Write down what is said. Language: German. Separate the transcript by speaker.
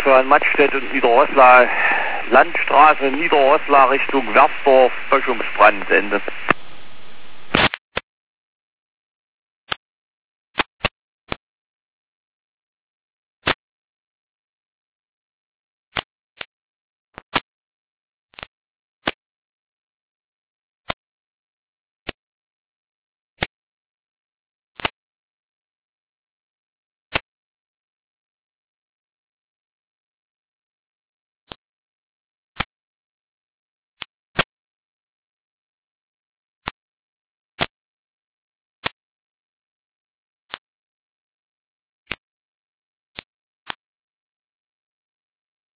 Speaker 1: von Mattstedt und Niederrosla, Landstraße Niederrosla Richtung Werfdorf, Böschungsbrand, Ende.